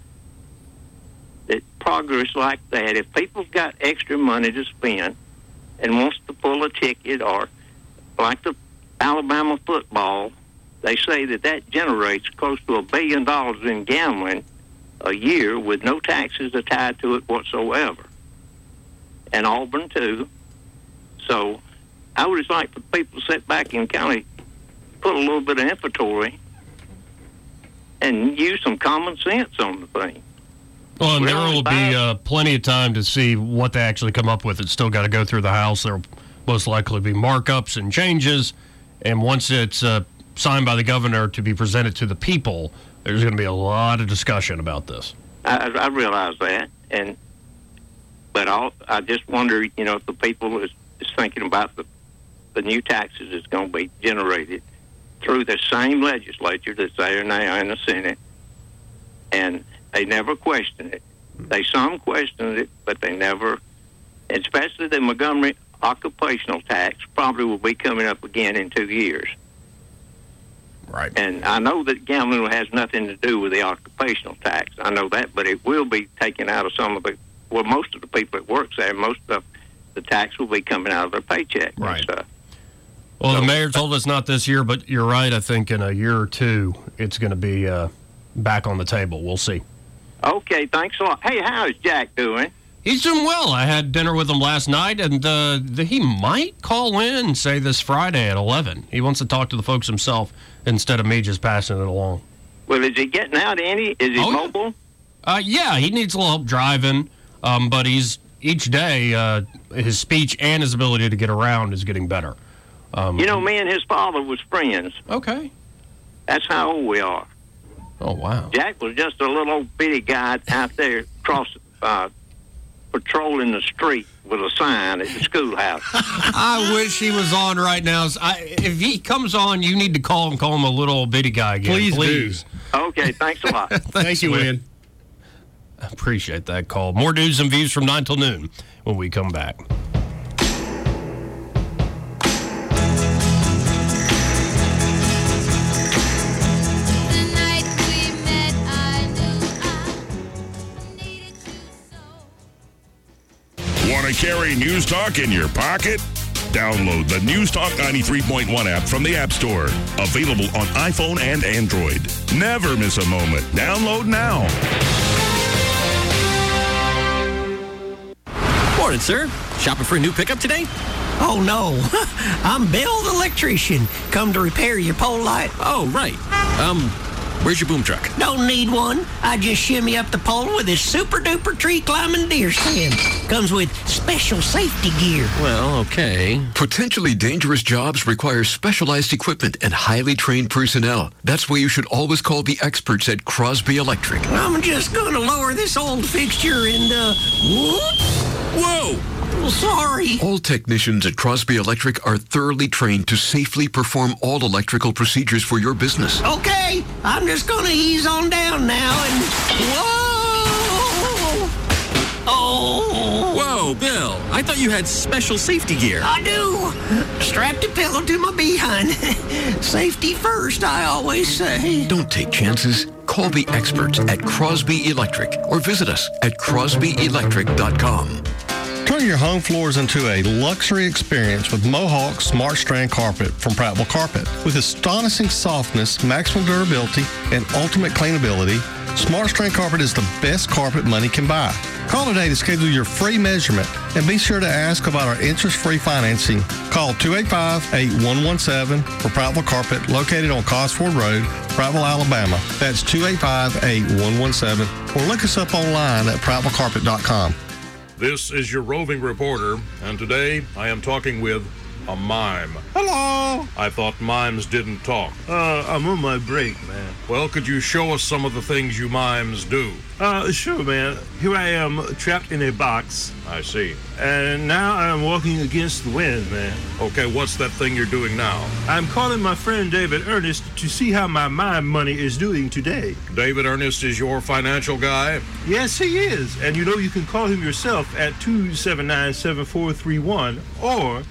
that progress like that, if people's got extra money to spend and wants to pull a ticket, or like the Alabama football, they say that generates close to $1 billion in gambling a year with no taxes tied to it whatsoever. And Auburn, too. So I would just like for people to sit back and kind of put a little bit of inventory and use some common sense on the thing. Well, and there will be plenty of time to see what they actually come up with. It's still got to go through the House. There will most likely be markups and changes. And once it's signed by the governor to be presented to the people, there's going to be a lot of discussion about this. I realize that. But I just wonder, if the people is thinking about the new taxes that's going to be generated through the same legislature that's there now in the Senate, and they never question it. Some questioned it, but they never, especially the Montgomery occupational tax, probably will be coming up again in 2 years. Right. And I know that gambling has nothing to do with the occupational tax. I know that, but it will be taken out of most of the people that work there. Most of the tax will be coming out of their paycheck. Right. And stuff. Well, the mayor told us not this year, but you're right. I think in a year or two, it's going to be back on the table. We'll see. Okay, thanks a lot. Hey, how is Jack doing? He's doing well. I had dinner with him last night, and he might call in and say this Friday at 11. He wants to talk to the folks himself instead of me just passing it along. Well, is he getting out any? Is he mobile? Yeah, he needs a little help driving, but each day, his speech and his ability to get around is getting better. Me and his father was friends. Okay. That's how old we are. Oh, wow. Jack was just a little old bitty guy out there patrolling the street with a sign at the schoolhouse. I wish he was on right now. If he comes on, you need to call him a little bitty guy again. Please. Okay, thanks a lot. Thank you, Win. I appreciate that call. More news and views from 9 till noon when we come back. Want to carry News Talk in your pocket? Download the News Talk 93.1 app from the App Store. Available on iPhone and Android. Never miss a moment. Download now. Morning, sir. Shopping for a new pickup today? Oh, no. I'm Bill the electrician. Come to repair your pole light. Oh, right. Where's your boom truck? Don't need one. I just shimmy up the pole with this super-duper tree-climbing deer stand. Comes with special safety gear. Well, okay. Potentially dangerous jobs require specialized equipment and highly trained personnel. That's why you should always call the experts at Crosby Electric. I'm just going to lower this old fixture and, whoops. Whoa! Sorry. All technicians at Crosby Electric are thoroughly trained to safely perform all electrical procedures for your business. Okay, I'm just going to ease on down now and... Whoa! Oh! Whoa, Bill. I thought you had special safety gear. I do. Strapped a pillow to my behind. Safety first, I always say. Don't take chances. Call the experts at Crosby Electric or visit us at crosbyelectric.com. Turn your home floors into a luxury experience with Mohawk Smart Strand Carpet from Prattville Carpet. With astonishing softness, maximum durability, and ultimate cleanability, Smart Strand Carpet is the best carpet money can buy. Call today to schedule your free measurement and be sure to ask about our interest-free financing. Call 285-8117 for Prattville Carpet, located on Cosford Road, Prattville, Alabama. That's 285-8117, or look us up online at prattvillecarpet.com. This is your roving reporter, and today I am talking with A mime. Hello. I thought mimes didn't talk. I'm on my break, man. Well, could you show us some of the things you mimes do? Sure, man. Here I am, trapped in a box. I see. And now I'm walking against the wind, man. Okay, what's that thing you're doing now? I'm calling my friend David Ernest to see how my mime money is doing today. David Ernest is your financial guy? Yes, he is. And you know you can call him yourself at 279-7431 or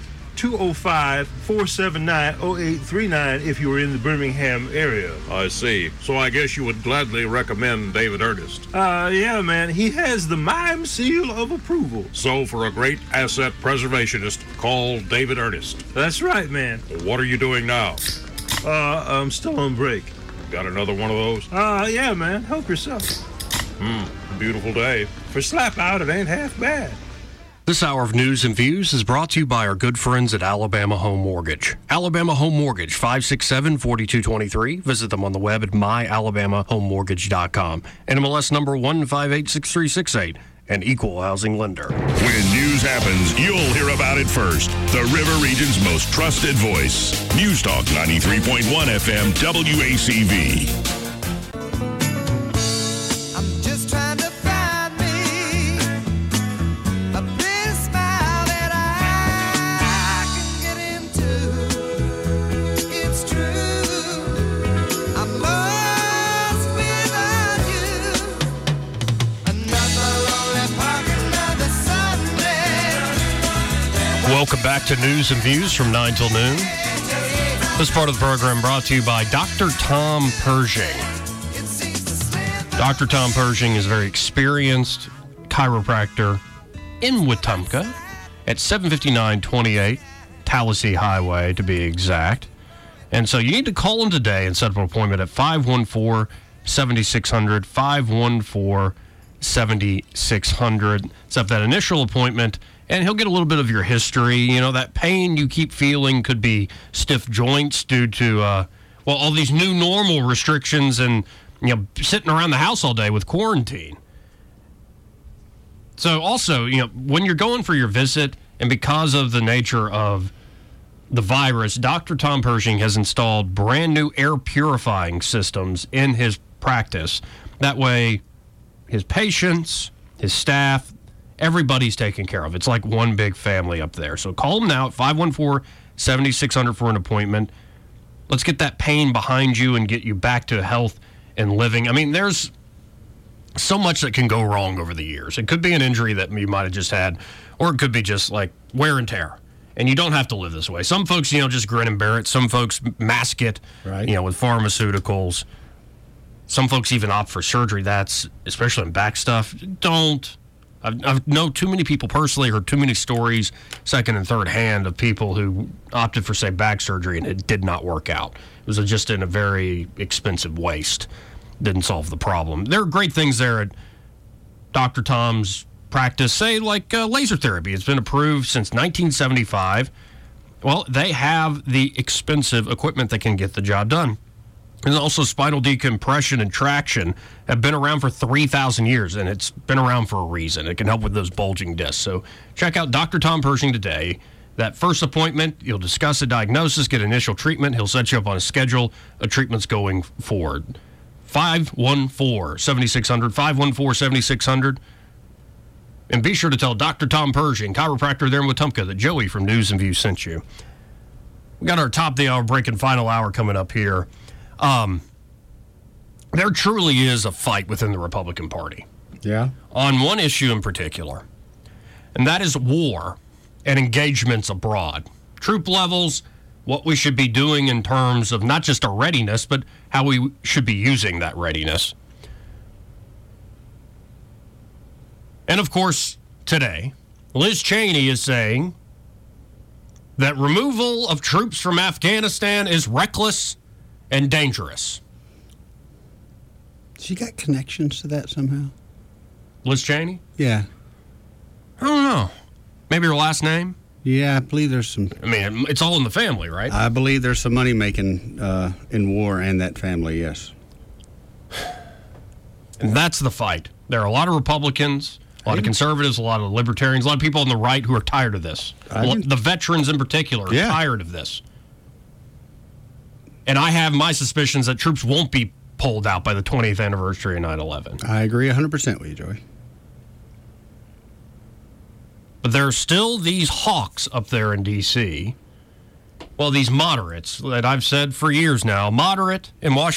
205-479-0839 if you are in the Birmingham area. I see. So I guess you would gladly recommend David Ernest. Yeah, man. He has the mime seal of approval. So for a great asset preservationist, call David Ernest. That's right, man. What are you doing now? I'm still on break. Got another one of those? Yeah, man. Help yourself. Beautiful day. For slap out, it ain't half bad. This hour of news and views is brought to you by our good friends at Alabama Home Mortgage. Alabama Home Mortgage, 567-4223. Visit them on the web at myalabamahomemortgage.com. NMLS number 1586368, an equal housing lender. When news happens, you'll hear about it first. The River Region's most trusted voice. News Talk 93.1 FM WACV. Welcome back to News and Views from 9 till noon. This part of the program brought to you by Dr. Tom Pershing. Dr. Tom Pershing is a very experienced chiropractor in Wetumpka at 75928 Tallahassee Highway, to be exact. And so you need to call him today and set up an appointment at 514-7600, 514-7600. Set up that initial appointment, and he'll get a little bit of your history. You know, that pain you keep feeling could be stiff joints due to, all these new normal restrictions and, sitting around the house all day with quarantine. So also, when you're going for your visit, and because of the nature of the virus, Dr. Tom Pershing has installed brand new air purifying systems in his practice. That way, his patients, his staff, everybody's taken care of. It's like one big family up there. So call them now at 514-7600 for an appointment. Let's get that pain behind you and get you back to health and living. I mean, there's so much that can go wrong over the years. It could be an injury that you might have just had, or it could be just like wear and tear. And you don't have to live this way. Some folks, just grin and bear it. Some folks mask it, right, with pharmaceuticals. Some folks even opt for surgery. That's, especially in back stuff, don't. I've known too many people personally, heard too many stories, second and third hand, of people who opted for, say, back surgery, and it did not work out. It was just in a very expensive waste. Didn't solve the problem. There are great things there at Dr. Tom's practice, say, like laser therapy. It's been approved since 1975. Well, they have the expensive equipment that can get the job done. And also spinal decompression and traction have been around for 3,000 years, and it's been around for a reason. It can help with those bulging discs. So check out Dr. Tom Pershing today. That first appointment, you'll discuss a diagnosis, get initial treatment. He'll set you up on a schedule of treatments going forward. 514-7600, 514-7600. And be sure to tell Dr. Tom Pershing, chiropractor there in Wetumpka, that Joey from News and Views sent you. We got our top of the hour break and final hour coming up here. There truly is a fight within the Republican Party. Yeah. On one issue in particular, and that is war and engagements abroad. Troop levels, what we should be doing in terms of not just our readiness, but how we should be using that readiness. And of course, today, Liz Cheney is saying that removal of troops from Afghanistan is reckless and dangerous. She got connections to that somehow? Liz Cheney? Yeah. I don't know. Maybe her last name? Yeah, I believe there's some... I mean, it's all in the family, right? I believe there's some money making in war and that family, yes. And that's the fight. There are a lot of Republicans, A lot of conservatives, a lot of libertarians, a lot of people on the right who are tired of this. The veterans in particular are tired of this. And I have my suspicions that troops won't be pulled out by the 20th anniversary of 9/11. I agree 100% with you, Joey. But there are still these hawks up there in D.C., well, these moderates that I've said for years now, moderate in Washington.